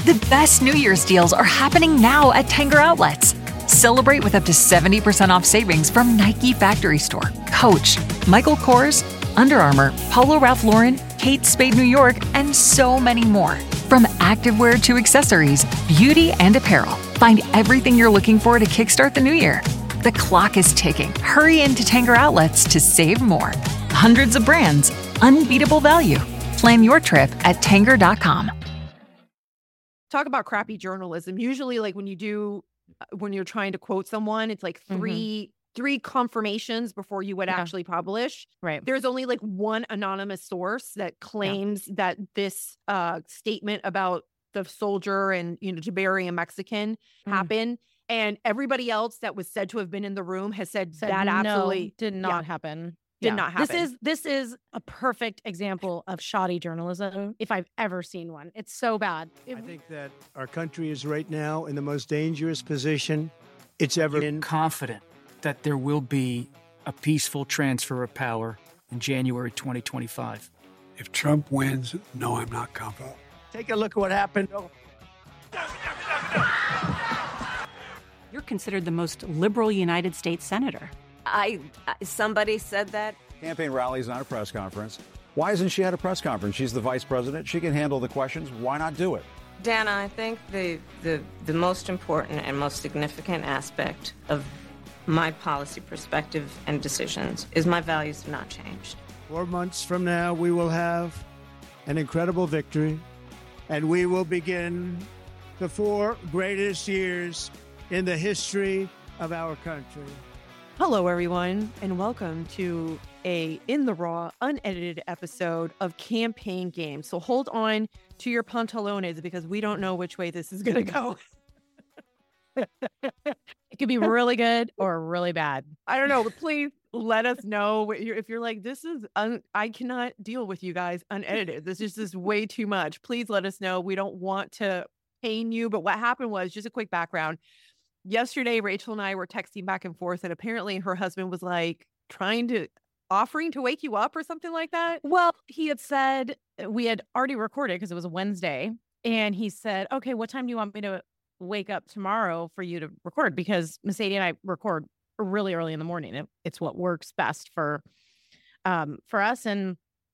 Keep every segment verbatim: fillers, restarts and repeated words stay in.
The best New Year's deals are happening now at Tanger Outlets. Celebrate with up to seventy percent off savings from Nike Factory Store, Coach, Michael Kors, Under Armour, Polo Ralph Lauren, Kate Spade New York, and so many more. From activewear to accessories, beauty and apparel, find everything you're looking for to kickstart the new year. The clock is ticking. Hurry into Tanger Outlets to save more. Hundreds of brands, unbeatable value. Plan your trip at tanger dot com. Talk about crappy journalism. Usually, like when you do, when you're trying to quote someone, it's like three mm-hmm. three confirmations before you would yeah. actually publish. Right. There's only like one anonymous source that claims yeah. that this uh, statement about the soldier and, you know, to bury a Mexican mm. happened. And everybody else that was said to have been in the room has said, said that no, absolutely did not yeah, happen. Did yeah. not happen. This is this is a perfect example of shoddy journalism, if I've ever seen one. It's so bad. It, I think that our country is right now in the most dangerous position it's ever been. Confident that there will be a peaceful transfer of power in January twenty twenty-five. If Trump wins, no, I'm not confident. Take a look at what happened. You're considered the most liberal United States senator. I, somebody said that. Campaign rallies, not a press conference. Why isn't she at a press conference? She's the vice president. She can handle the questions. Why not do it? Dana, I think the, the, the most important and most significant aspect of my policy perspective and decisions is my values have not changed. Four months from now, we will have an incredible victory, and we will begin the four greatest years in the history of our country. Hello, everyone, and welcome to a In the Raw, unedited episode of Campaign Game. So hold on to your pantalones because we don't know which way this is going to go. It could be really good or really bad. I don't know, but please let us know if you're like, this is, un- I cannot deal with you guys unedited. This is just way too much. Please let us know. We don't want to pain you, but what happened was, just a quick background. Yesterday, Rachel and I were texting back and forth, and apparently her husband was like trying to, offering to wake you up or something like that. Well, he had said, we had already recorded because it was a Wednesday, and he said, okay, what time do you want me to wake up tomorrow for you to record? Because Mercedes and I record really early in the morning. It, it's what works best for, um, for us. And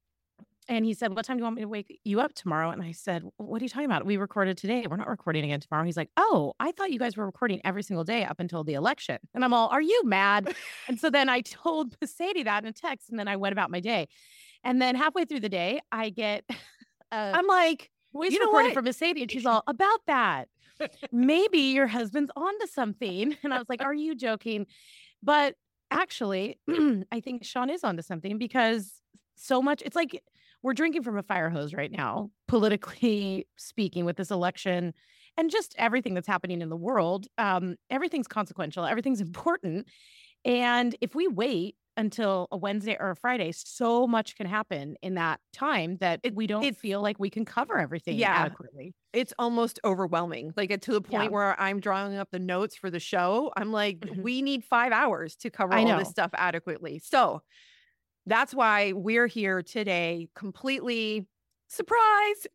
And he said, what time do you want me to wake you up tomorrow? And I said, what are you talking about? We recorded today. We're not recording again tomorrow. He's like, oh, I thought you guys were recording every single day up until the election. And I'm all, are you mad? And so then I told Mercedes that in a text, and then I went about my day. And then halfway through the day, I get, uh, I'm like, voice you know recorded what? from Mercedes. And she's all, about that. Maybe your husband's onto something. And I was like, are you joking? But actually, I think Sean is onto something, because so much, it's like, we're drinking from a fire hose right now, politically speaking, with this election and just everything that's happening in the world. Um, everything's consequential. Everything's important. And if we wait until a Wednesday or a Friday, so much can happen in that time that it, we don't feel like we can cover everything yeah, adequately. It's almost overwhelming. Like, to the point yeah. where I'm drawing up the notes for the show. I'm like, mm-hmm. we need five hours to cover I all know. this stuff adequately. So that's why we're here today, completely surprise,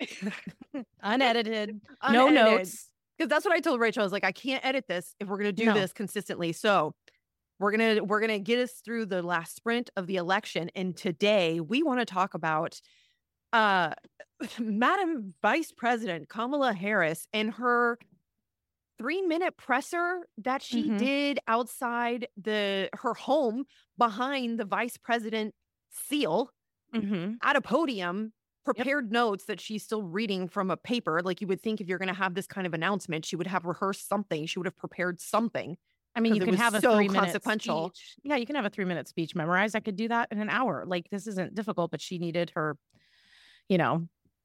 unedited, unedited, no notes. Because that's what I told Rachel. I was like, I can't edit this if we're going to do no. this consistently. So we're going to we're going to get us through the last sprint of the election. And today we want to talk about uh, Madam Vice President Kamala Harris and her three minute presser that she mm-hmm. did outside the her home behind the vice president seal mm-hmm. at a podium, prepared yep. notes that she's still reading from a paper. Like, you would think if you're going to have this kind of announcement, she would have rehearsed something. She would have prepared something. I mean, you can have a so three minute consequential. speech. Yeah, you can have a three minute speech memorized. I could do that in an hour. Like, this isn't difficult, but she needed her, you know,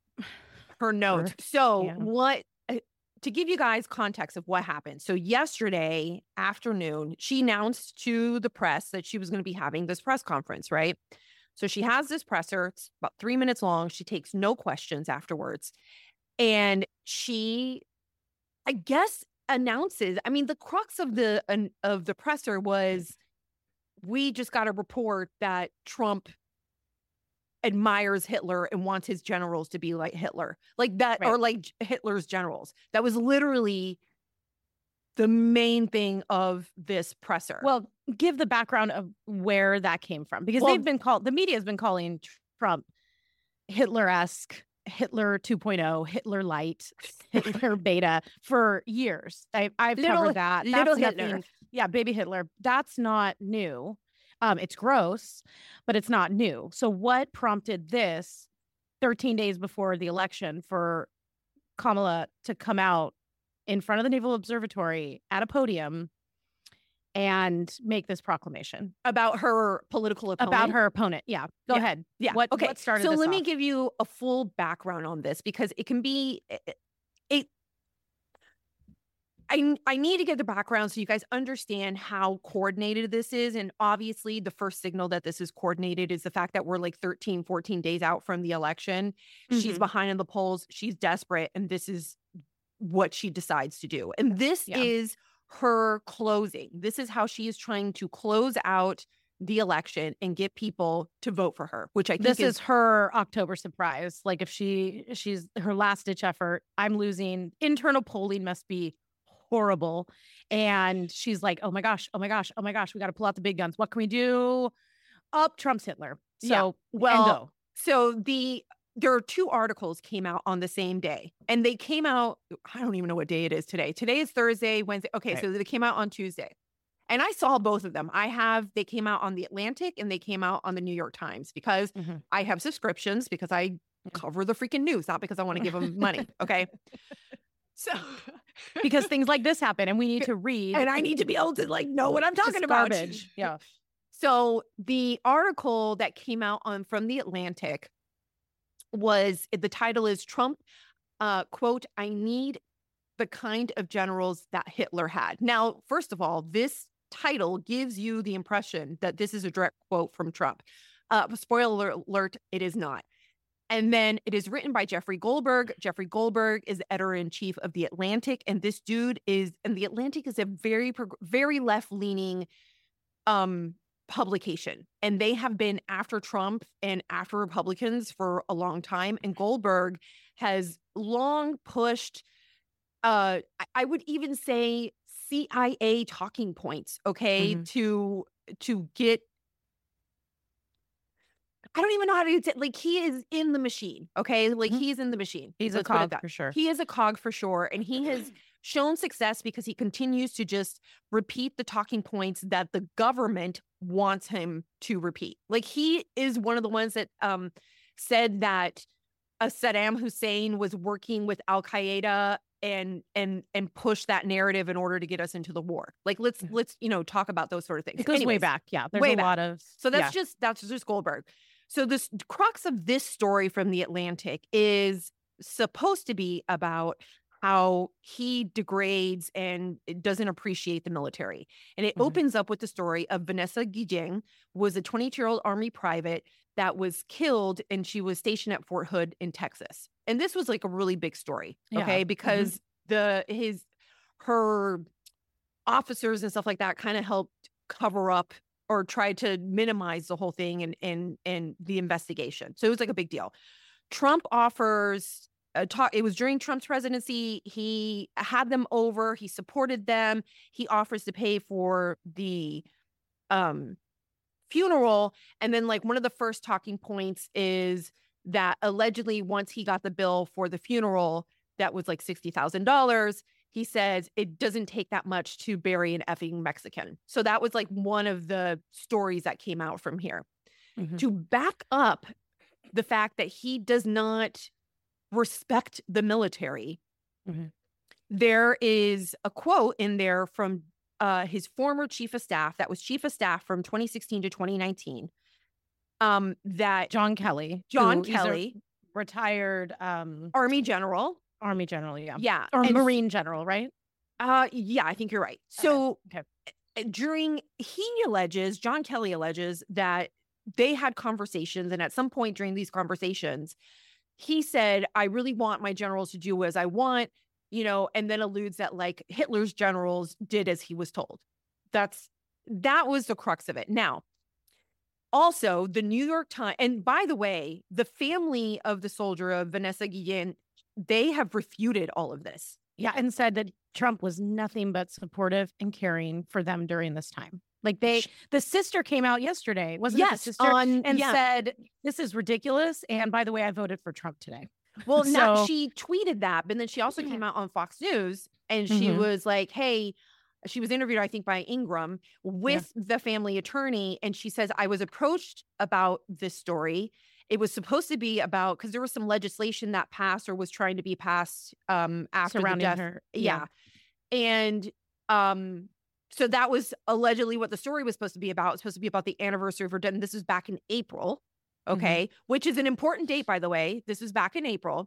her notes. Her, so yeah. what? To give you guys context of what happened. So yesterday afternoon, she announced to the press that she was going to be having this press conference, right? So she has this presser. It's about three minutes long. She takes no questions afterwards. And she, I guess, announces, I mean, the crux of the of the presser was, we just got a report that Trump admires Hitler and wants his generals to be like Hitler, like that, Right. or like Hitler's generals. That was literally the main thing of this presser. Well, give the background of where that came from, because Well- they've been called, the media has been calling Trump Hitler-esque, Hitler two point oh, Hitler light, Hitler beta for years. I, I've Little- covered that. little That's Hitler. nothing- Yeah, baby Hitler. That's not new. Um, it's gross, but it's not new. So what prompted this thirteen days before the election for Kamala to come out in front of the Naval Observatory at a podium and make this proclamation about her political opponent. about her opponent? Yeah, go Yeah. ahead. Yeah. What, okay. what started so this let me off? give you a full background on this, because it can be it, it I, I need to get the background so you guys understand how coordinated this is. And obviously the first signal that this is coordinated is the fact that we're like thirteen, fourteen days out from the election. She's Mhm. behind in the polls. She's desperate. And this is what she decides to do. And this Yeah. is her closing. This is how she is trying to close out the election and get people to vote for her, which I think This is is her October surprise. Like if she she's her last ditch effort. I'm losing. Internal polling must be horrible. And she's like, oh my gosh, oh my gosh, oh my gosh, we got to pull out the big guns. What can we do? Up Trump's Hitler. So Yeah. Well, and go. So the there are two articles came out on the same day, and they came out. I don't even know what day it is today. Today is Thursday, Wednesday. Okay, Right. so they came out on Tuesday, and I saw both of them. I have they came out on the Atlantic and they came out on the New York Times, because Mhm. I have subscriptions, because I cover the freaking news, not because I want to give them money. Okay, so Because things like this happen and we need to read. and I need to be able to like know what I'm just talking about. garbage. Yeah. So the article that came out on from the Atlantic was the title is Trump, uh, quote, I need the kind of generals that Hitler had. Now, first of all, this title gives you the impression that this is a direct quote from Trump. Uh, spoiler alert, it is not. And then it is written by Jeffrey Goldberg. Jeffrey Goldberg is editor-in-chief of The Atlantic. And this dude is, and The Atlantic is a very, prog- very left-leaning um, publication. And they have been after Trump and after Republicans for a long time. And Goldberg has long pushed, uh, I- I would even say C I A talking points, okay, Mhm. to to get I don't even know how to do it. Like, he is in the machine. Okay. Like, Mhm. he's in the machine. He's a Let's put it cog that. for sure. He is a cog for sure. And he has shown success because he continues to just repeat the talking points that the government wants him to repeat. Like, he is one of the ones that um, said that uh, Saddam Hussein was working with Al Qaeda and and and push that narrative in order to get us into the war. Like, let's Mhm. let's you know talk about those sort of things. It goes way Anyways. back. Yeah. There's way a back. lot of. So that's yeah. just that's just Goldberg. So this crux of this story from the Atlantic is supposed to be about how he degrades and doesn't appreciate the military. And it Mhm. opens up with the story of Vanessa Guillen, was a twenty-two-year-old Army private that was killed, and she was stationed at Fort Hood in Texas. And this was like a really big story, Yeah. okay? Mhm. Because the his her officers and stuff like that kind of helped cover up or tried to minimize the whole thing and and and the investigation. So it was like a big deal. Trump offers a talk. It was during Trump's presidency. He had them over. He supported them. He offers to pay for the um funeral. And then like one of the first talking points is that allegedly once he got the bill for the funeral, that was like sixty thousand dollars. He says it doesn't take that much to bury an effing Mexican. So that was like one of the stories that came out from here. Mhm. To back up the fact that he does not respect the military, Mhm. there is a quote in there from uh, his former chief of staff that was chief of staff from twenty sixteen to twenty nineteen. Um, that John Kelly. John who is a Kelly, retired um, Army general. Army general. Yeah. Yeah. Or and- Marine general, right? Uh, yeah, I think you're right. So Okay. uh, during, he alleges, John Kelly alleges that they had conversations. And at some point during these conversations, he said, I really want my generals to do as I want, you know, and then alludes that like Hitler's generals did as he was told. That's, that was the crux of it. Now, Also, the New York Times, and by the way, the family of the soldier of Vanessa Guillen, they have refuted all of this. Yeah, and said that Trump was nothing but supportive and caring for them during this time. Like they, the sister came out yesterday, wasn't yes, it? The sister, on, and yeah. said, "This is ridiculous." And by the way, I voted for Trump today. Well, so, now she tweeted that, but then she also came out on Fox News and she mm-hmm. was like, "Hey." She was interviewed, I think, by Ingram with yeah. the family attorney. And she says, I was approached about this story. It was supposed to be about, because there was some legislation that passed or was trying to be passed um, after surrounding the death. her. Yeah. yeah. And um, so that was allegedly what the story was supposed to be about. It was supposed to be about the anniversary of her death. And this was back in April. Okay. Mm-hmm. Which is an important date, by the way. This was back in April.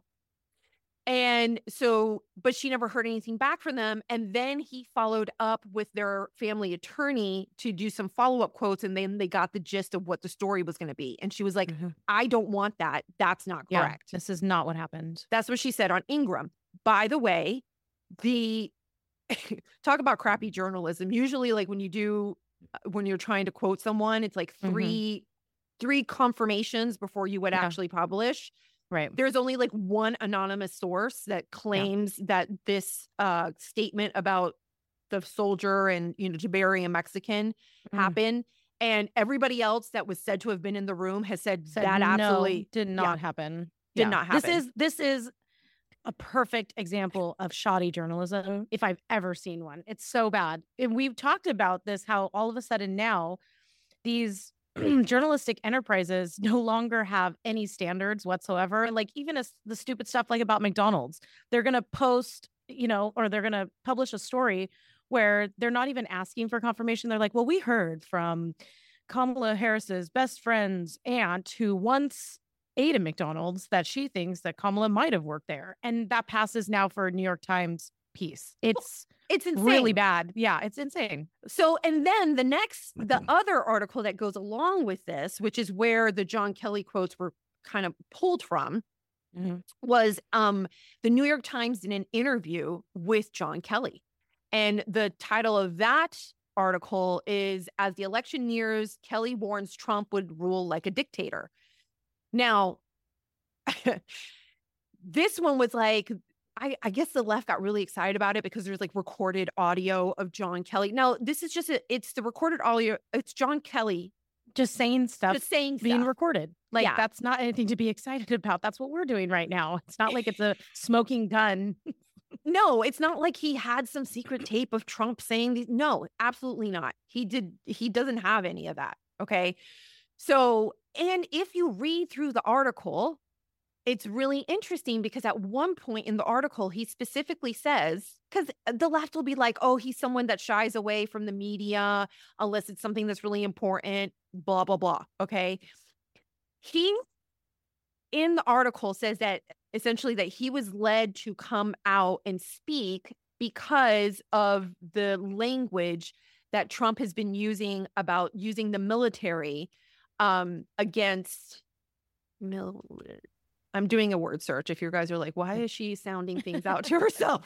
And so, but she never heard anything back from them. And then he followed up with their family attorney to do some follow-up quotes. And then they got the gist of what the story was going to be. And she was like, mm-hmm. I don't want that. That's not correct. Yeah, this is not what happened. That's what she said on Ingram. By the way, the talk about crappy journalism. Usually like when you do, when you're trying to quote someone, it's like three, mm-hmm. three confirmations before you would yeah. actually publish. Right. There's only like one anonymous source that claims yeah. that this uh, statement about the soldier and, you know, to bury a Mexican mm. happened. And everybody else that was said to have been in the room has said, said that absolutely no, did not yeah, happen. Did yeah. not happen. This is this is a perfect example of shoddy journalism if I've ever seen one. It's so bad. And we've talked about this, how all of a sudden now these journalistic enterprises no longer have any standards whatsoever. Like even as the stupid stuff like about McDonald's, they're going to post, you know, or they're going to publish a story where they're not even asking for confirmation. They're like, well, we heard from Kamala Harris's best friend's aunt who once ate at McDonald's that she thinks that Kamala might have worked there. And that passes now for a New York Times piece. It's It's insane. Really bad. Yeah, it's insane. So, and then the next, the other article that goes along with this, which is where the John Kelly quotes were kind of pulled from, mm-hmm. was um, the New York Times did an interview with John Kelly. And the title of that article is, As the Election Nears, Kelly Warns Trump Would Rule Like a Dictator. Now, this one was like, I, I guess the left got really excited about it because there's like recorded audio of John Kelly. Now, this is just, a, it's the recorded audio. It's John Kelly. Just saying stuff. Just saying being stuff. recorded. Like yeah. that's not anything to be excited about. That's what we're doing right now. It's not like it's a smoking gun. No, it's not like he had some secret tape of Trump saying these. No, absolutely not. He did. He doesn't have any of that. Okay. So, and if you read through the article, it's really interesting because at one point in the article, he specifically says, because the left will be like, oh, he's someone that shies away from the media unless it's something that's really important, blah, blah, blah. Okay. He, in the article, says that essentially that he was led to come out and speak because of the language that Trump has been using about using the military um, against mil- I'm doing a word search. If you guys are like, why is she sounding things out to herself?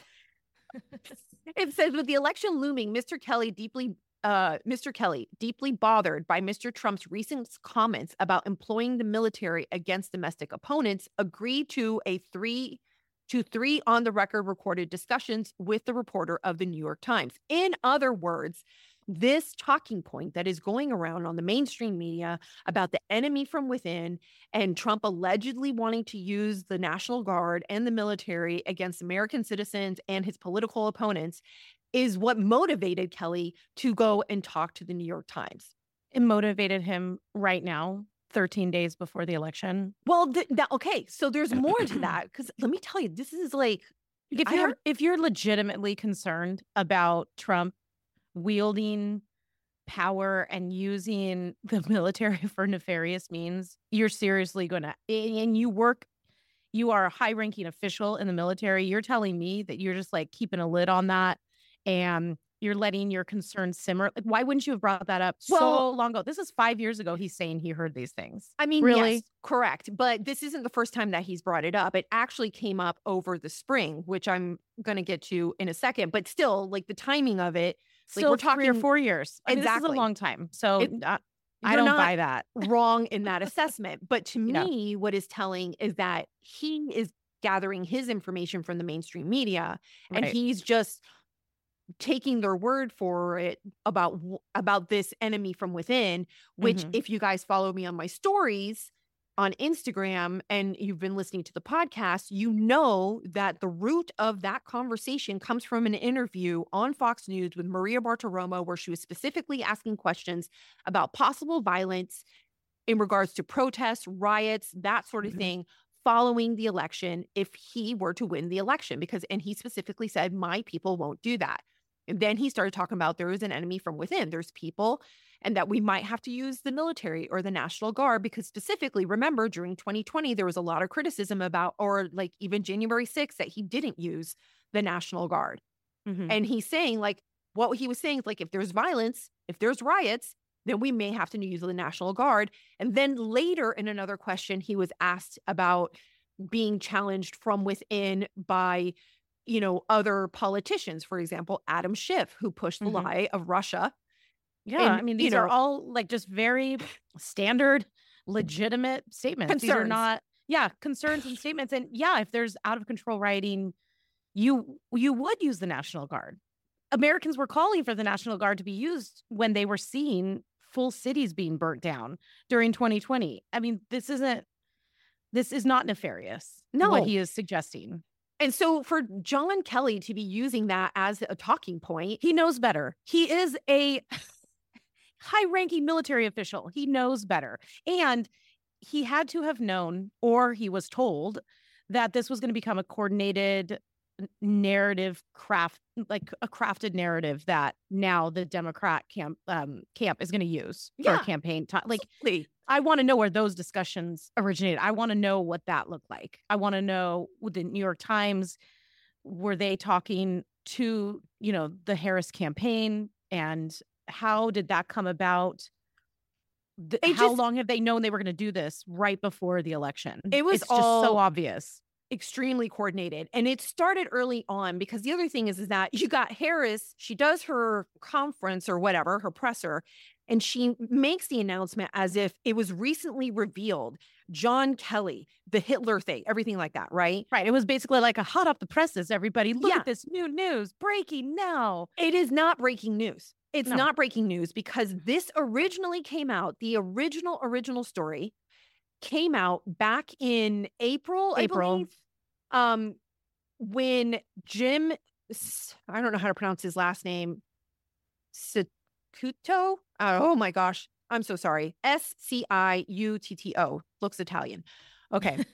It says, with the election looming, Mister Kelly deeply, uh, Mister Kelly deeply bothered by Mister Trump's recent comments about employing the military against domestic opponents, agreed to a three to three on the record recorded discussions with the reporter of the New York Times. In other words, this talking point that is going around on the mainstream media about the enemy from within and Trump allegedly wanting to use the National Guard and the military against American citizens and his political opponents is what motivated Kelly to go and talk to the New York Times. It motivated him right now, thirteen days before the election. Well, th- that, okay, so there's more to that because let me tell you, this is like, if you're have- if you're legitimately concerned about Trump wielding power and using the military for nefarious means, you're seriously going to, and you work, you are a high-ranking official in the military. You're telling me that you're just like keeping a lid on that and you're letting your concerns simmer. Like, why wouldn't you have brought that up well, so long ago? This is five years ago. He's saying he heard these things. I mean, really? Yes, correct. But this isn't the first time that he's brought it up. It actually came up over the spring, which I'm going to get to in a second. But still, like the timing of it, Still, like we're talking three or four years. I mean, exactly. this is a long time. So it, uh, I you're don't not buy that. wrong in that assessment. But to Yeah. me, what is telling is that he is gathering his information from the mainstream media, and Right. he's just taking their word for it about w- about this enemy from within, which Mhm. if you guys follow me on my stories on Instagram and you've been listening to the podcast, you know that the root of that conversation comes from an interview on Fox News with Maria Bartiromo, where she was specifically asking questions about possible violence in regards to protests, riots, that sort of Mhm. thing following the election if he were to win the election. Because, and he specifically said, my people won't do that. And then he started talking about there is an enemy from within. There's people, and that we might have to use the military or the National Guard, because specifically, remember, during twenty twenty, there was a lot of criticism about, or like even January sixth, that he didn't use the National Guard. Mhm. And he's saying, like, what he was saying is, like, if there's violence, if there's riots, then we may have to use the National Guard. And then later in another question, he was asked about being challenged from within by, you know, other politicians, for example, Adam Schiff, who pushed the Mhm. lie of Russia. Yeah, And, I mean, you these are know- all like just very standard, legitimate statements. These are Concerns. not, yeah, concerns and statements. And yeah, if there's out of control rioting, you you would use the National Guard. Americans were calling for the National Guard to be used when they were seeing full cities being burnt down during twenty twenty. I mean, this isn't, this is not nefarious. No. What he is suggesting. And so for John Kelly to be using that as a talking point, He knows better. He is a high-ranking military official. He knows better. And he had to have known, or he was told, that this was going to become a coordinated n- narrative craft, like a crafted narrative that now the Democrat camp um, camp is going to use for Yeah. a campaign time. Like, absolutely. I want to know where those discussions originated. I want to know what that looked like. I want to know, with the New York Times, were they talking to, you know, the Harris campaign, and how did that come about? The, It how just- long have they known they were going to do this right before the election? It was it's just so all- obvious. extremely coordinated. And it started early on, because the other thing is, is that you got Harris, she does her conference or whatever, her presser, and she makes the announcement as if it was recently revealed. John Kelly, the Hitler thing, everything like that, right? Right. It was basically like a hot off the presses. Everybody, look Yeah. at this new news breaking now. It is not breaking news. It's No. not breaking news, because this originally came out, the original, original story came out back in April, April. I believe, um, when Jim, S- I don't know how to pronounce his last name, Ciuto? Oh my gosh. I'm so sorry. S C I U T T O. Looks Italian. Okay.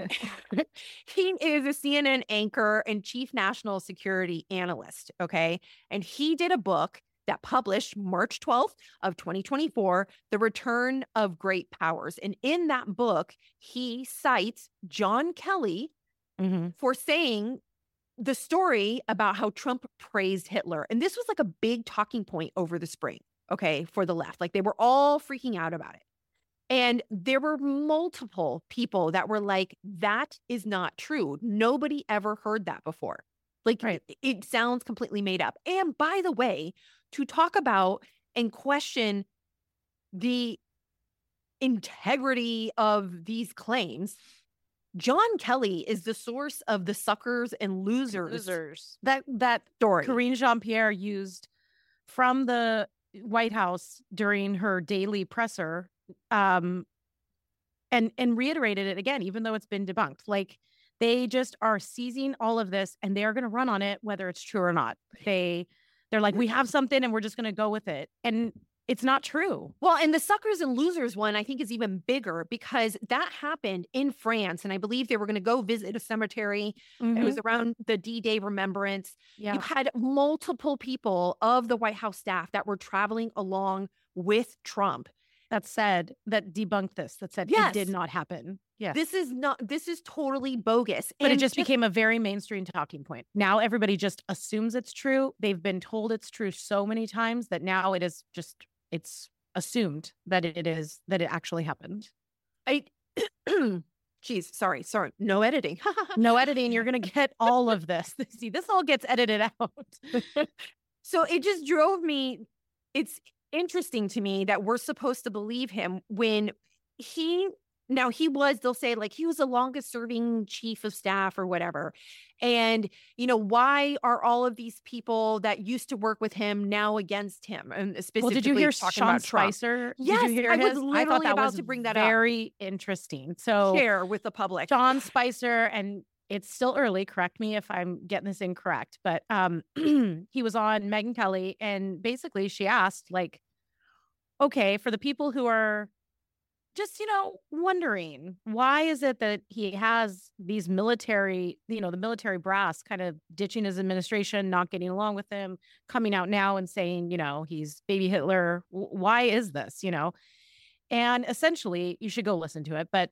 He is a C N N anchor and chief national security analyst. Okay. And he did a book that published March twelfth of twenty twenty-four, The Return of Great Powers. And in that book, he cites John Kelly Mm-hmm. for saying the story about how Trump praised Hitler. And this was like a big talking point over the spring, okay, for the left. Like, they were all freaking out about it. And there were multiple people that were like, that is not true. Nobody ever heard that before. Like, Right. it, it sounds completely made up. And by the way, to talk about and question the integrity of these claims, John Kelly is the source of the suckers and losers, Losers. That that story. Karine Jean-Pierre used from the White House during her daily presser, um, and and reiterated it again, even though it's been debunked. Like, they just are seizing all of this, and they are going to run on it, whether it's true or not. They they're like, we have something, and we're just going to go with it, and it's not true. Well, and the suckers and losers one, I think, is even bigger, because that happened in France. And I believe they were going to go visit a cemetery. It was around the D-Day remembrance. Yeah. You had multiple people of the White House staff that were traveling along with Trump. That said, that debunked this, that said Yes. it did not happen. Yes. This is not, this is totally bogus. But it And just became a very mainstream talking point. Now everybody just assumes it's true. They've been told it's true so many times that now it is just, it's assumed that it is, that it actually happened. I, geez, sorry, sorry. No editing. No editing. You're going to get all of this. See, this all gets edited out. So it just drove me. It's interesting to me that we're supposed to believe him when he, now he was, they'll say like he was the longest serving chief of staff or whatever. And, you know, why are all of these people that used to work with him now against him? And specifically, well, did you hear talking Sean about Trump. Spicer? Yes, did you hear I was his? literally I thought that about was to bring that up. very interesting. So Share with the public. Sean Spicer, and it's still early. Correct me if I'm getting this incorrect, but um, he was on Megyn Kelly, and basically she asked, like, okay, for the people who are just, you know, wondering, why is it that he has these military, you know, the military brass kind of ditching his administration, not getting along with him, coming out now and saying, you know, he's baby Hitler. W- Why is this, you know? And essentially, you should go listen to it. But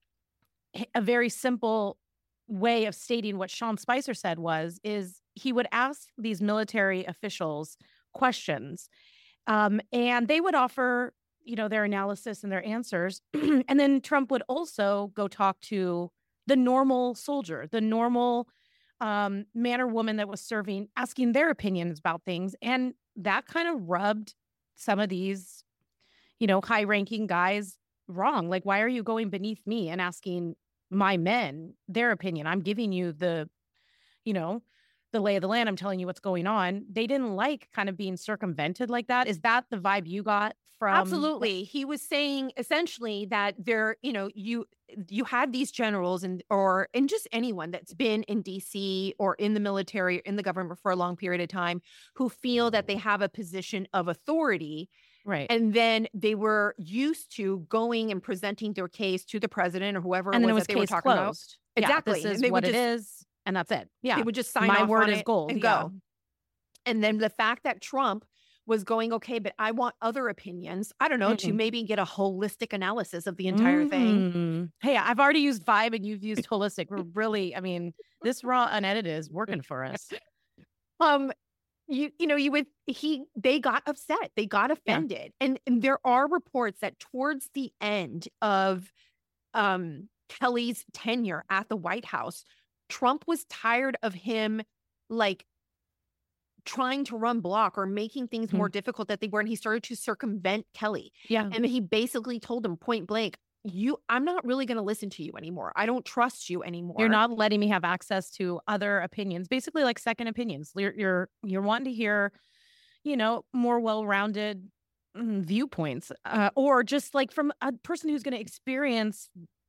a very simple way of stating what Sean Spicer said was, is he would ask these military officials questions, um, and they would offer, you know, their analysis and their answers. And then Trump would also go talk to the normal soldier, the normal um, man or woman that was serving, asking their opinions about things. And that kind of rubbed some of these, you know, high ranking guys wrong. Like, why are you going beneath me and asking my men their opinion? I'm giving you the, you know, the lay of the land. I'm telling you what's going on. They didn't like kind of being circumvented like that. Is that the vibe you got from? Absolutely. He was saying essentially that there, you know, you you had these generals and or and just anyone that's been in D C or in the military, in the government for a long period of time, who feel that they have a position of authority. Right. And then they were used to going and presenting their case to the president or whoever and it then was, it was that they were case talking closed. about. Exactly. Yeah, this is and they what would it just, is. And that's it. Yeah. They would just sign My off word on is it gold. and Yeah. go. And then the fact that Trump was going, okay, but I want other opinions. I don't know, Mm-mm. to maybe get a holistic analysis of the entire thing. Mm. Hey, I've already used vibe and you've used holistic. We're really, I mean, this raw unedited is working for us. Um, you you know, you would he they got upset, they got offended, and, and there are reports that towards the end of um Kelly's tenure at the White House, Trump was tired of him like trying to run block or making things Mhm. more difficult that they were, and he started to circumvent Kelly. Yeah. And he basically told him point blank, you I'm not really going to listen to you anymore. I don't trust you anymore. You're not letting me have access to other opinions, basically like second opinions. You're you're, you're wanting to hear, you know, more well-rounded mm, viewpoints, uh, or just like from a person who's going to experience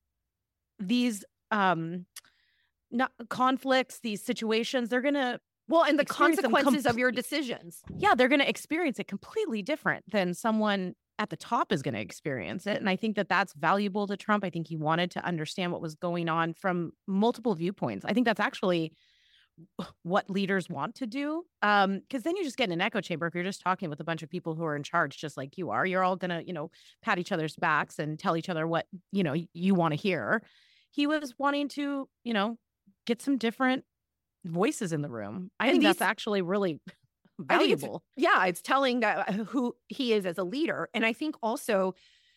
these um, not conflicts, these situations. They're going to well, and the experience them consequences of your complete- decisions. yeah, they're going to experience it completely different than someone at the top is going to experience it. And I think that that's valuable to Trump. I think he wanted to understand what was going on from multiple viewpoints. I think that's actually what leaders want to do. Um, because then you just get in an echo chamber. If you're just talking with a bunch of people who are in charge, just like you are, you're all going to, you know, pat each other's backs and tell each other what, you know, you want to hear. He was wanting to, you know, get some different voices in the room. I And think these- that's actually really I think it's- valuable. yeah, it's telling that uh, who he is as a leader. And I think also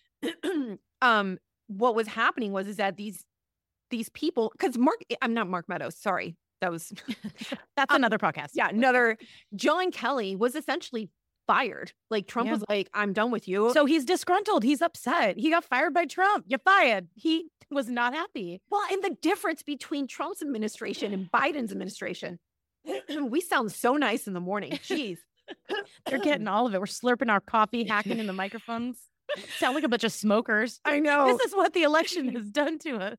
um what was happening was is that these these people, because Mark, I'm not Mark Meadows, sorry. That was That's um, another podcast. yeah, another John Kelly was essentially fired. Like Trump Yeah. was like, I'm done with you. So he's disgruntled. He's upset. He got fired by Trump. You're fired. He was not happy. well, and the difference between Trump's administration and Biden's administration, we sound so nice in the morning. Jeez. They're getting all of it. We're slurping our coffee, hacking in the microphones. Sound like a bunch of smokers. I know. This is what the election has done to us.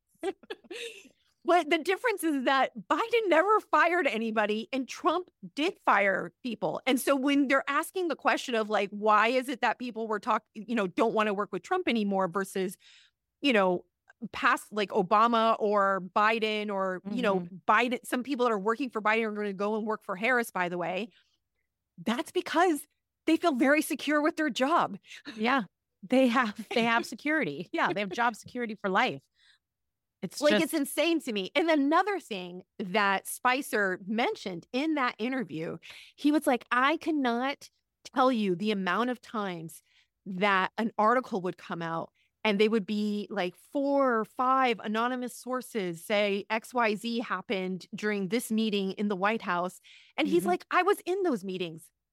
But the difference is that Biden never fired anybody and Trump did fire people. And so when they're asking the question of like, why is it that people were talking, you know, don't want to work with Trump anymore versus, you know, past like Obama or Biden or, you know, Biden, some people that are working for Biden are going to go and work for Harris, by the way, that's because they feel very secure with their job. Yeah. They have they have security. Yeah. They have job security for life. It's Like, just, it's insane to me. And another thing that Spicer mentioned in that interview, he was like, I cannot tell you the amount of times that an article would come out and they would be like four or five anonymous sources say X Y Z happened during this meeting in the White House. And he's Mhm. like, I was in those meetings.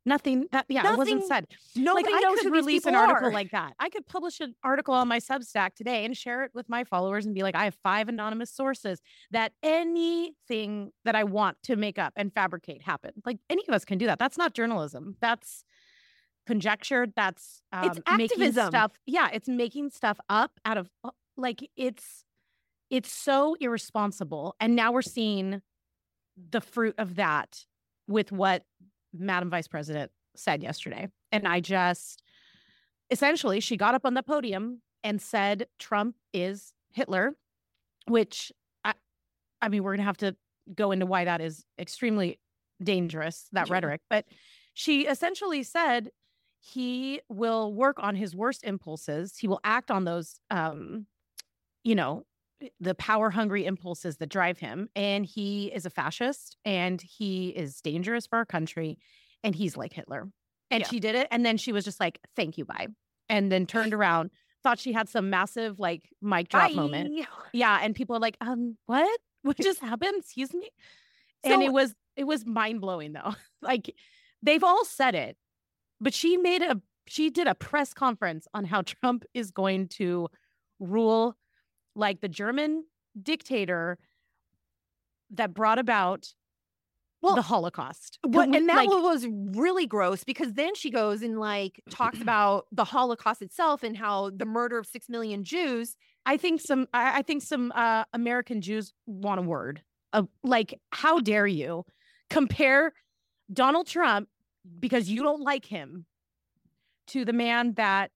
Nothing that yeah, it wasn't Nothing- said. Nobody like, I knows could who these release an people article are. like that. I could publish an article on my Substack today and share it with my followers and be like, I have five anonymous sources that anything that I want to make up and fabricate happened. Like any of us can do that. That's not journalism. That's conjecture. That's um, It's making activism. stuff. Yeah, it's making stuff up out of like it's it's so irresponsible. And now we're seeing the fruit of that with what Madam Vice President said yesterday. And I just, essentially, she got up on the podium and said Trump is Hitler, which, I, I mean, we're going to have to go into why that is extremely dangerous, that Sure. rhetoric. But she essentially said he will work on his worst impulses. He will act on those, um, you know, the power hungry impulses that drive him. And he is a fascist and he is dangerous for our country. And he's like Hitler. And Yeah. she did it. And then she was just like, thank you, bye. And then turned around, thought she had some massive like mic drop Bye. moment. Yeah. And people are like, um, what? What just happened? Excuse me. And So- it was, it was mind blowing though. Like they've all said it, but she made a, she did a press conference on how Trump is going to rule like the German dictator that brought about Well, the Holocaust. What, Can we- and that like, was really gross because then she goes and like talks about the Holocaust itself and how the murder of six million Jews. I think some I, I think some uh, American Jews want a word of like, how dare you compare Donald Trump because you don't like him to the man that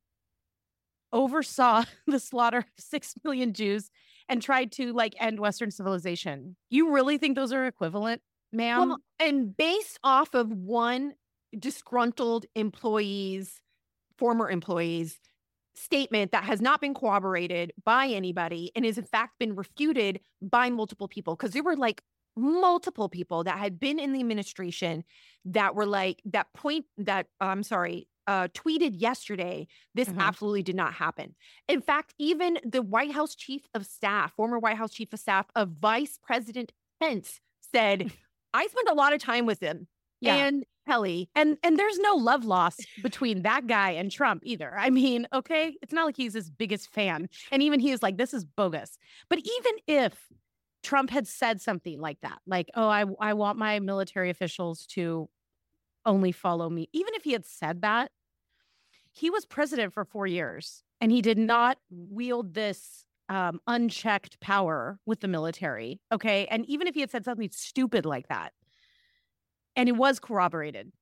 oversaw the slaughter of six million Jews and tried to like end Western civilization. You really think those are equivalent, ma'am? Well, and based off of one disgruntled employee's, former employee's statement that has not been corroborated by anybody and is in fact been refuted by multiple people, because there were like multiple people that had been in the administration that were like that point that I'm sorry uh tweeted yesterday this Mhm. absolutely did not happen. In fact, even the White House chief of staff, former White House chief of staff of Vice President Pence said, I spent a lot of time with him Yeah. and Kelly. And and there's no love lost between that guy and Trump either. I mean, okay, it's not like he's his biggest fan. And even he is like, this is bogus. But even if Trump had said something like that, like, oh, I I want my military officials to only follow me. Even if he had said that, he was president for four years and he did not wield this um, unchecked power with the military. Okay. And even if he had said something stupid like that, and it was corroborated,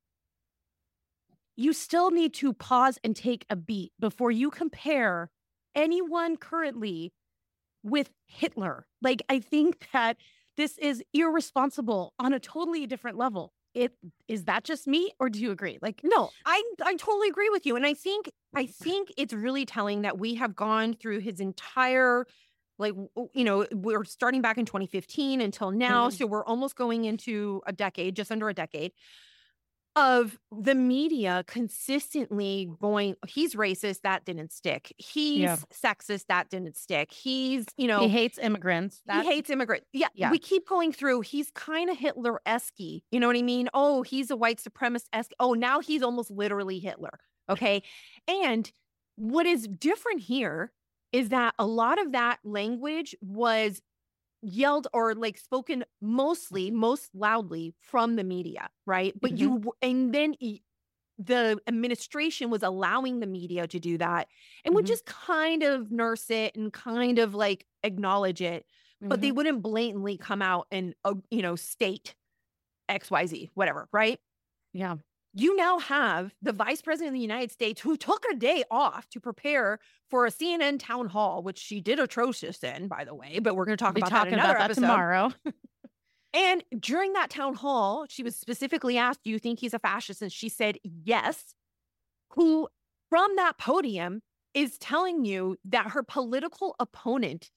you still need to pause and take a beat before you compare anyone currently with Hitler. Like, I think that this is irresponsible on a totally different level. It is that just me, or do you agree? Like, No, I I totally agree with you. And I think I think it's really telling that we have gone through his entire, like, w- you know, we're starting back in twenty fifteen until now. Mhm. So we're almost going into a decade, just under a decade, of the media consistently going, he's racist, that didn't stick. He's Yeah. sexist, that didn't stick. He's, you know, he hates immigrants. That, he hates immigrants. Yeah, Yeah. we keep going through. He's kind of Hitler-esque. You know what I mean? Oh, he's a white supremacist-esque. Oh, now he's almost literally Hitler. Okay. And what is different here is that a lot of that language was yelled or like spoken mostly, most loudly from the media, right? But you, w- and then e- the administration was allowing the media to do that and would Mhm. just kind of nurse it and kind of like acknowledge it, but they Mhm. wouldn't blatantly come out and, uh, you know, state X Y Z, whatever, right? yeah. You now have the vice president of the United States who took a day off to prepare for a C N N town hall, which she did atrocious in, by the way, but we're going to talk We'll be about that talking in another about that episode. tomorrow. And during that town hall, she was specifically asked, do you think he's a fascist? And she said, yes. Who from that podium is telling you that her political opponent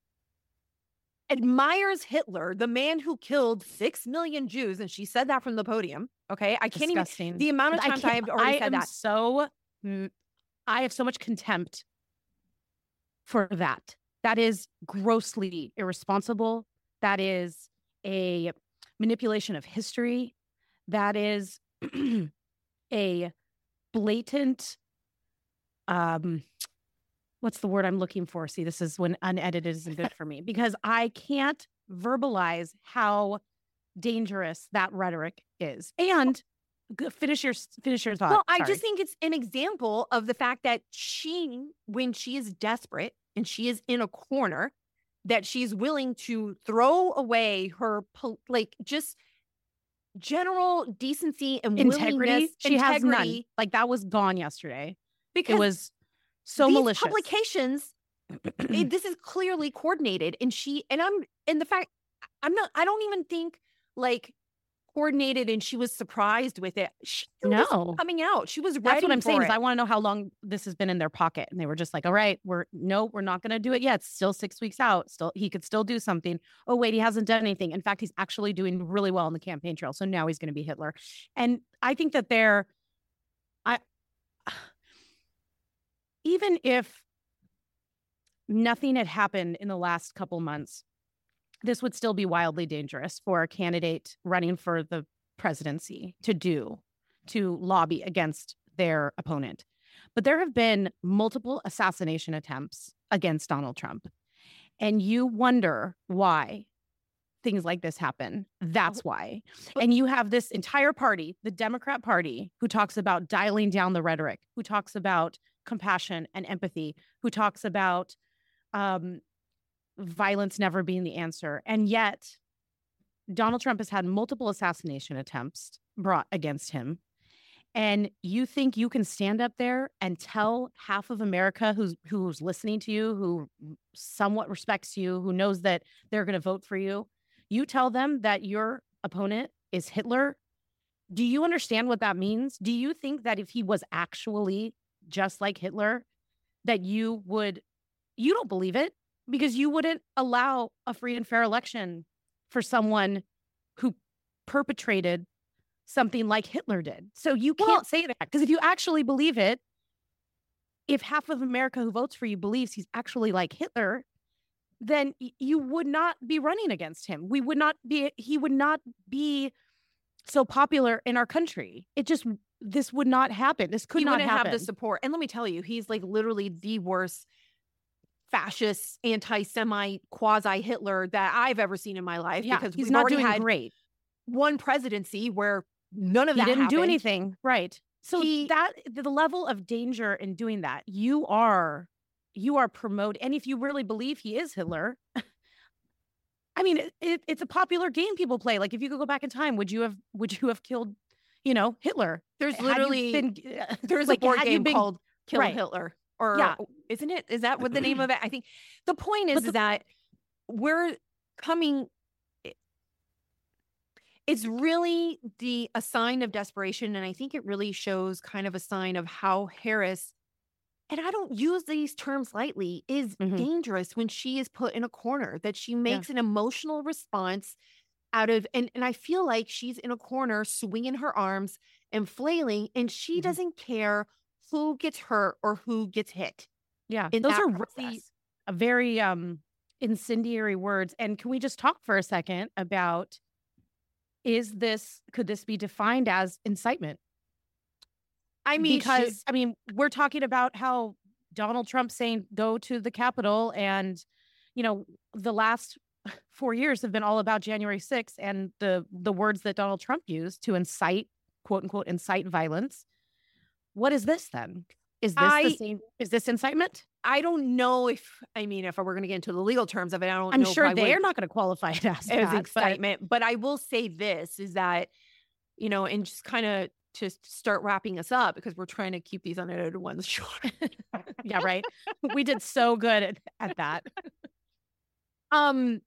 admires Hitler, the man who killed six million Jews. And she said that from the podium. Okay. I can't Disgusting. even, the amount of I times I, can't- have already I said am that. so, mm, I have so much contempt for that. That is grossly irresponsible. That is a manipulation of history. That is a blatant, um, what's the word I'm looking for? See, this is when unedited isn't good for me because I can't verbalize how dangerous that rhetoric is. And finish your finish your thought. Well, I Sorry. just think it's an example of the fact that she, when she is desperate and she is in a corner, that she's willing to throw away her pol- like just general decency and integrity. willingness. She has none. integrity, Like that was gone yesterday. because It was so these malicious. publications, it- this is clearly coordinated, and she and I'm and the fact I'm not. I don't even think like coordinated, and she was surprised with it. She knew this was No. coming out. She was ready. That's what I'm for saying it. is I want to know how long this has been in their pocket. And they were just like, all right, we're no, we're not going to do it yet. It's still six weeks out. Still, he could still do something. Oh, wait, he hasn't done anything. In fact, he's actually doing really well on the campaign trail. So now he's going to be Hitler. And I think that they're, I, even if nothing had happened in the last couple months, this would still be wildly dangerous for a candidate running for the presidency to do, to lobby against their opponent. But there have been multiple assassination attempts against Donald Trump. And you wonder why things like this happen. That's why. And you have this entire party, the Democrat Party, who talks about dialing down the rhetoric, who talks about compassion and empathy, who talks about um, violence never being the answer. And yet, Donald Trump has had multiple assassination attempts brought against him. And you think you can stand up there and tell half of America who's who's listening to you, who somewhat respects you, who knows that they're going to vote for you, you tell them that your opponent is Hitler? Do you understand what that means? Do you think that if he was actually just like Hitler, that you would, you don't believe it because you wouldn't allow a free and fair election for someone who perpetrated something like Hitler did. So you can't Well, say that because if you actually believe it, if half of America who votes for you believes he's actually like Hitler, then y- you would not be running against him. We would not be, he would not be so popular in our country. It just, this would not happen. This could he not wouldn't happen. have the support. And let me tell you, he's like literally the worst fascist, anti-Semite, quasi-Hitler that I've ever seen in my life. Yeah, because he's we've not already doing had great. one presidency where none of He that didn't do happened. anything. Right. So He- that the level of danger in doing that, you are, you are promoting. And if you really believe he is Hitler, I mean, it, it, it's a popular game people play. Like if you could go back in time, would you have, would you have killed, you know, Hitler? There's Had you literally been- there's like, a board had you game been- called Kill Right. Hitler, or Yeah. isn't it? Is that what the name of it? I think the point is, But the- is that we're coming. It's really the a sign of desperation, and I think it really shows kind of a sign of how Harris, and I don't use these terms lightly, is Mhm. dangerous when she is put in a corner, that she makes an emotional response out of, and, and I feel like she's in a corner swinging her arms and flailing, and she Mhm. doesn't care who gets hurt or who gets hit. Yeah, in those that are really process. a very um incendiary words. And can we just talk for a second about, is this, could this be defined as incitement? I mean, Because she- I mean, we're talking about how Donald Trump saying go to the Capitol, and you know, the last four years have been all about January sixth and the the words that Donald Trump used to incite, quote unquote, incite violence. What is this then? Is this I- the same? Is this incitement? I don't know if, I mean, if we're going to get into the legal terms of it, I don't I'm know sure if I they're would- not going to qualify it as, as that, but- excitement. But I will say this is that, you know, and just kind of to start wrapping us up, because we're trying to keep these unedited ones short. Yeah, right. We did so good at, at that. Um,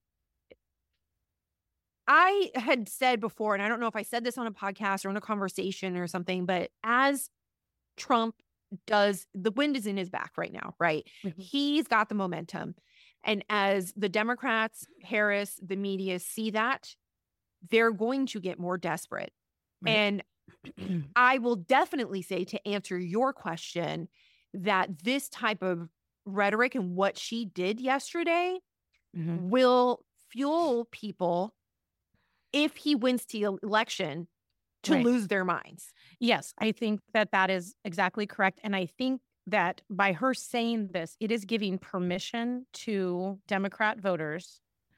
I had said before, and I don't know if I said this on a podcast or in a conversation or something, but as Trump does, the wind is in his back right now, right? Mhm. He's got the momentum. And as the Democrats, Harris, the media see that, they're going to get more desperate. Right. And I will definitely say, to answer your question, that this type of rhetoric and what she did yesterday Mhm. will fuel people, if he wins the election, to Right. lose their minds. Yes, I think that that is exactly correct. And I think that by her saying this, it is giving permission to Democrat voters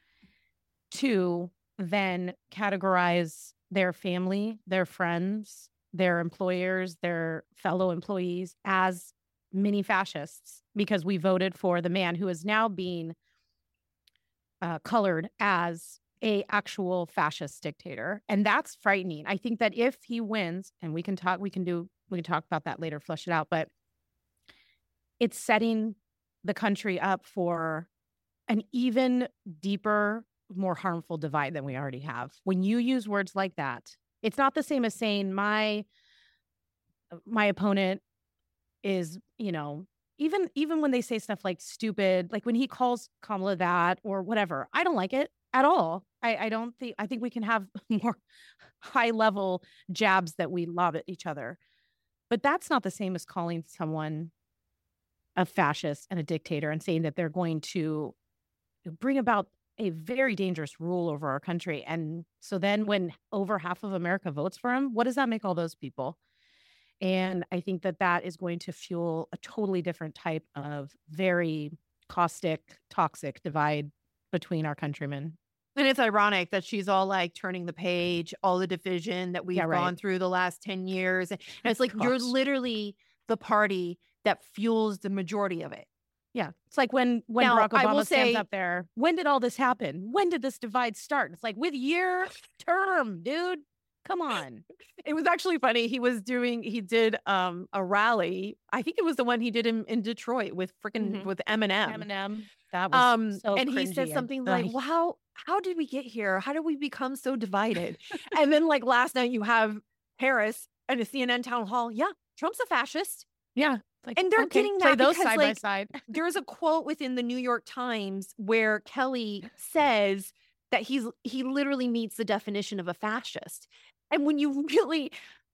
to then categorize their family, their friends, their employers, their fellow employees as mini fascists because we voted for the man who is now being uh, colored as a actual fascist dictator. And that's frightening. I think that if he wins, and we can talk, we can do, we can talk about that later, flesh it out, but it's setting the country up for an even deeper, more harmful divide than we already have. When you use words like that, it's not the same as saying my my opponent is, you know, even even when they say stuff like stupid, like when he calls Kamala that or whatever, I don't like it at all. I, I don't think, I think we can have more high level jabs that we lob at each other. But that's not the same as calling someone a fascist and a dictator and saying that they're going to bring about a very dangerous rule over our country. And so then when over half of America votes for him, what does that make all those people? And I think that that is going to fuel a totally different type of very caustic, toxic divide between our countrymen. And it's ironic that she's all like turning the page, all the division that we've Yeah, right. gone through the last ten years. And it's like, you're Gosh. literally the party that fuels the majority of it. Yeah. It's like when when Now, Barack I will Obama stands say- up there, when did all this happen? When did this divide start? It's like with your term, dude. Come on. It was actually funny. He was doing, he did um a rally. I think it was the one he did in, in Detroit with freaking Mhm. with Eminem. Eminem. That was Um, so and he said cringy. something Ugh. like, "Well, how how did we get here? How did we become so divided?" And then like last night, you have Harris at a C N N town hall. Yeah, Trump's a fascist. Yeah. It's like, And they're okay, getting play that those because, side like, by side. There's a quote within the New York Times where Kelly says that he's he literally meets the definition of a fascist. And when you really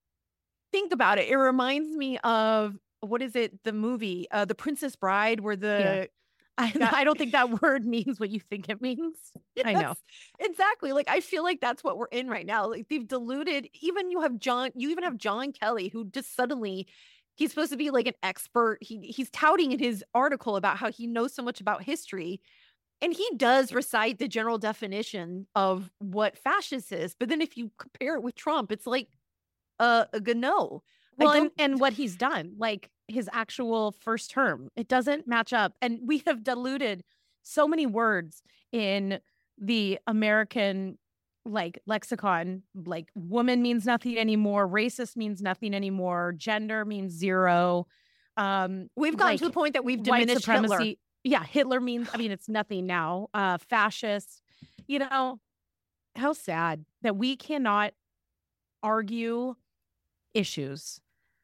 think about it, it reminds me of, what is it, the movie, uh, The Princess Bride, where the I, that- I don't think that word means what you think it means. I know. Yes, exactly. Like, I feel like that's what we're in right now. Like, they've diluted, even you have John, you even have John Kelly, who just suddenly, he's supposed to be like an expert. He he's touting in his article about how he knows so much about history. And he does recite the general definition of what fascist is. But then if you compare it with Trump, it's like uh, a good no. I Well, and, don't- and what he's done, like his actual first term, it doesn't match up. And we have diluted so many words in the American like lexicon. Like woman means nothing anymore. Racist means nothing anymore. Gender means zero. Um, we've gotten like, to the point that we've white diminished Hitler. supremacy. Yeah, Hitler means, I mean, it's nothing now. Uh, fascist, you know, how sad that we cannot argue issues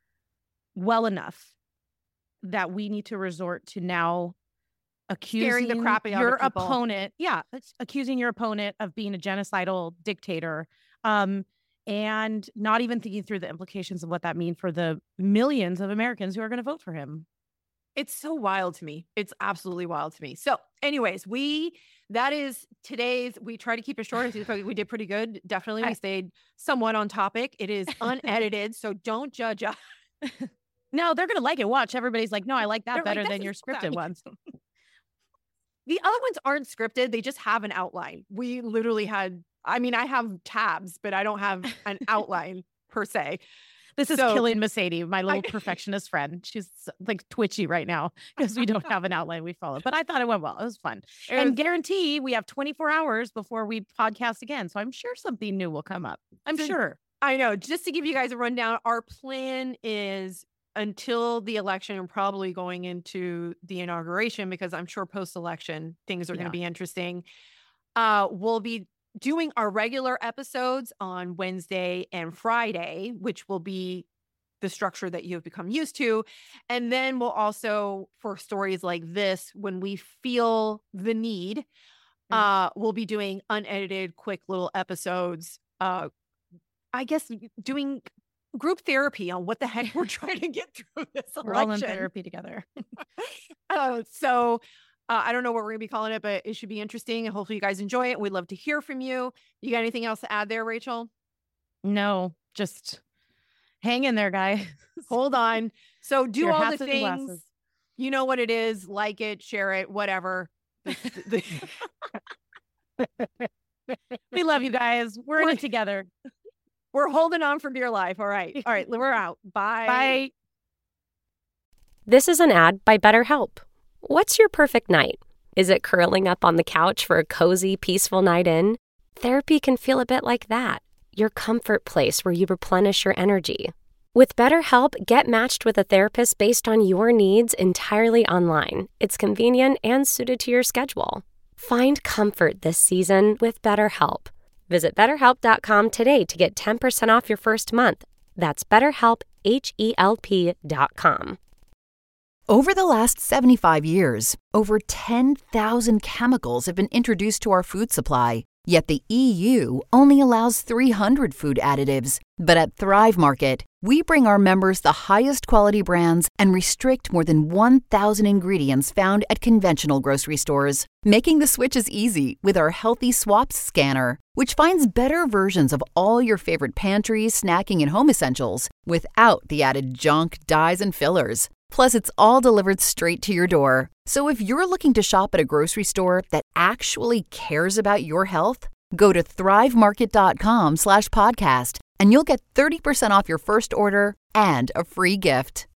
well enough that we need to resort to now accusing Scaring the crap out of your people. opponent. Yeah, it's accusing your opponent of being a genocidal dictator. Um, and not even thinking through the implications of what that means for the millions of Americans who are going to vote for him. It's so wild to me. It's absolutely wild to me. So anyways, we, that is today's, we try to keep it short. I think we did pretty good. Definitely. We I- stayed somewhat on topic. It is unedited. So don't judge us. No, they're going to like it. Watch. Everybody's like, no, I like that They're like, better "This than your is scripted fine." ones. The other ones aren't scripted. They just have an outline. We literally had, I mean, I have tabs, but I don't have an outline per se. This is So- killing Mercedes, my little I- perfectionist friend. She's like twitchy right now because we don't have an outline we follow. But I thought it went well. It was fun. It and was- guarantee we have twenty-four hours before we podcast again. So I'm sure something new will come up. I'm So- sure. I know. Just to give you guys a rundown, our plan is until the election and probably going into the inauguration, because I'm sure post-election things are going Yeah. to be interesting. Uh, we'll be doing our regular episodes on Wednesday and Friday, which will be the structure that you've become used to. And then we'll also, for stories like this, when we feel the need, uh, we'll be doing unedited, quick little episodes. Uh, I guess doing group therapy on what the heck we're trying to get through this We're all in election. therapy together. Uh, so uh, I don't know what we're gonna be calling it, but it should be interesting. And hopefully you guys enjoy it. We'd love to hear from you. You got anything else to add there, Rachel? No, just hang in there, guys. Hold on. So do Your all the hats and things. glasses. You know what it is. Like it, share it, whatever. The- the- We love you guys. We're in We're- it together. We're holding on for dear life. All right. All right. We're out. Bye. Bye. This is an ad by BetterHelp. What's your perfect night? Is it curling up on the couch for a cozy, peaceful night in? Therapy can feel a bit like that. Your comfort place where you replenish your energy. With BetterHelp, get matched with a therapist based on your needs entirely online. It's convenient and suited to your schedule. Find comfort this season with BetterHelp. Visit better help dot com today to get ten percent off your first month. That's BetterHelp, H E L P dot com. Over the last seventy-five years, over ten thousand chemicals have been introduced to our food supply. Yet the E U only allows three hundred food additives. But at Thrive Market, we bring our members the highest quality brands and restrict more than one thousand ingredients found at conventional grocery stores, making the switches easy with our Healthy Swaps scanner, which finds better versions of all your favorite pantry, snacking, and home essentials without the added junk, dyes, and fillers. Plus, it's all delivered straight to your door. So if you're looking to shop at a grocery store that actually cares about your health, go to thrive market dot com slash podcast and you'll get thirty percent off your first order and a free gift.